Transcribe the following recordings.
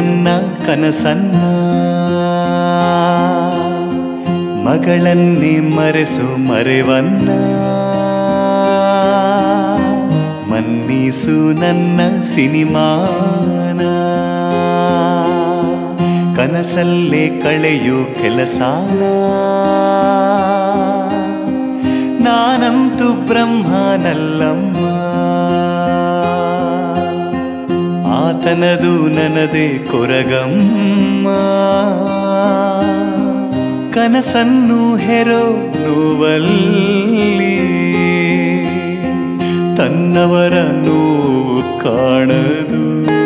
ನನ್ನ ಕನಸನ್ನ ಮಗಳನ್ನೇ ಮರೆಸು ಮರೆವನ್ನ ಮನ್ನಿಸು ನನ್ನ ಸಿನಿಮಾನ ಕನಸಲ್ಲೇ ಕಳೆಯು ಕೆಲಸಾನ ನಾನಂತೂ ಬ್ರಹ್ಮನಲ್ಲಮ್ಮ ಆತನದು ನನದೇ ಕೊರಗಮ್ಮ ಕನಸನ್ನು ಹೆರೋ ನೋವಲ್ಲಿ ತನ್ನವರ ನೋವು ಕಾಣದು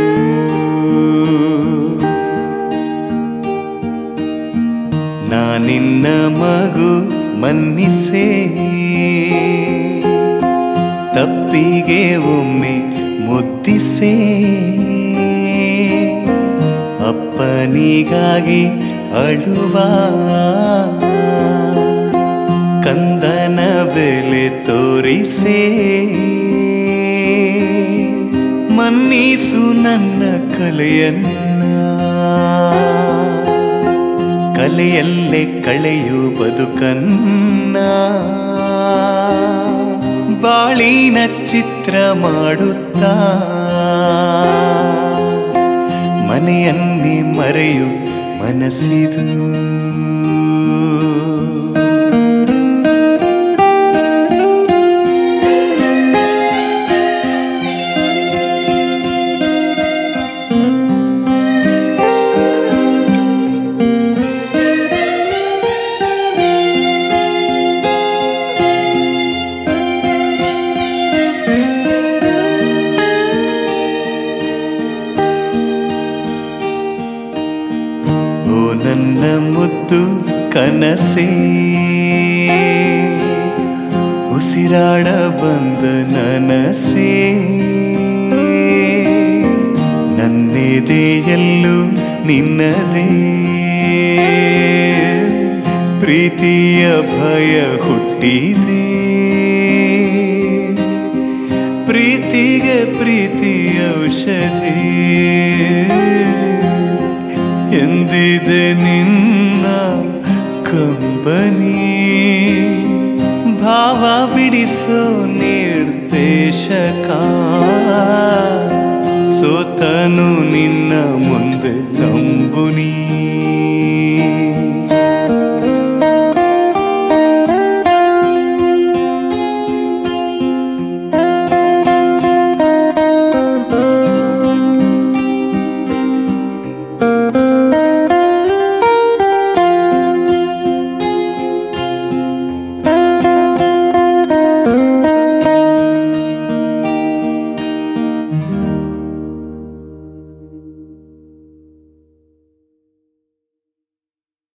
ನಾನಿನ್ನ ಮಗು ಮನ್ನಿಸೇ ತಪ್ಪಿಗೆ ಒಮ್ಮೆ ಮುದ್ದಿಸೇ ಅಪ್ಪನಿಗಾಗಿ ಅಳುವ ಕಂದನ ಬೆಲೆ ತೋರಿಸೇ ಮನ್ನಿಸು ನನ್ನ ಕಲೆಯನ್ನ ಕಲೆಯಲ್ಲೇ ಕಳೆಯು ಬದುಕನ್ನ ಬಾಳಿನ ಚಿತ್ರ ಮಾಡುತ್ತಾ ಮನೆಯನ್ನೇ ಮರೆಯು ಮನಸ್ಸಿದು ನನ್ನ ಮುದ್ದು ಕನಸೇ ಉಸಿರಾಡ ಬಂದ ನನಸೇ ನನ್ನೆದೆಯಲ್ಲೂ ನಿನ್ನದೇ ಪ್ರೀತಿಯ ಭಯ ಹುಟ್ಟಿದೆ ಪ್ರೀತಿಗೆ ಪ್ರೀತಿಯ ಔಷಧಿ ಎಂದಿದೆ ನಿನ್ನ ಕಂಬನಿ ಭಾವ ಬಿಡಿಸೋ ನಿರ್ದೇಶಕ ಸೋತನು ನಿನ್ನ ಮುಂದೆ ನಂಬುನಿ